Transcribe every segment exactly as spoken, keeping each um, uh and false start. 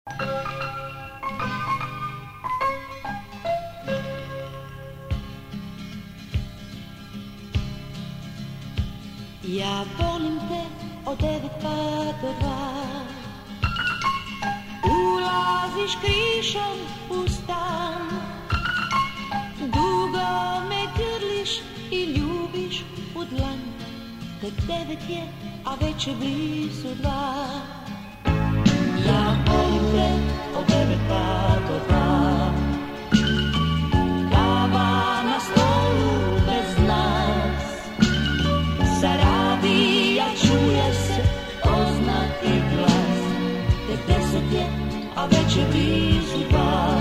Ja volim te od devet pa do dva. Ulaziš krišom u stan, dugo me grliš i ljubiš u dlan. Tek devet je, a već je blizu dva. Ja volim te od devet pa do dva. Kava na stolu bez nas, sa radija čuje se poznati glas. Tek deset je, a već je blizu dva.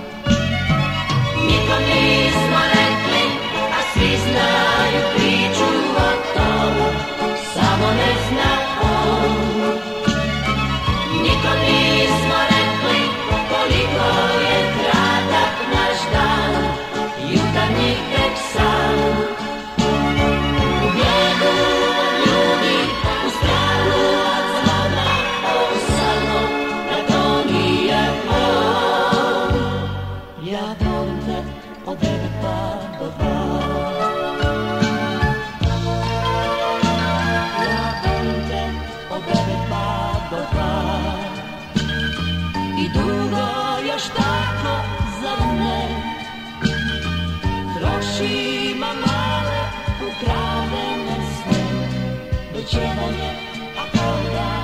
Nikom nismo rekli, a svi znaju priču o tomu, samo ne zna on. Nikom nismo rekli koliko je kratak naš dan, jutarnji tek san. U bijegu ljudi, u strahu od zvona, on samo da to nije on. Ja volim te od devet pa do dva. Ja volim te od devet pa do dva. I dugo još tako za mne trošima male ukradene sve. Već jedan je, a kao dan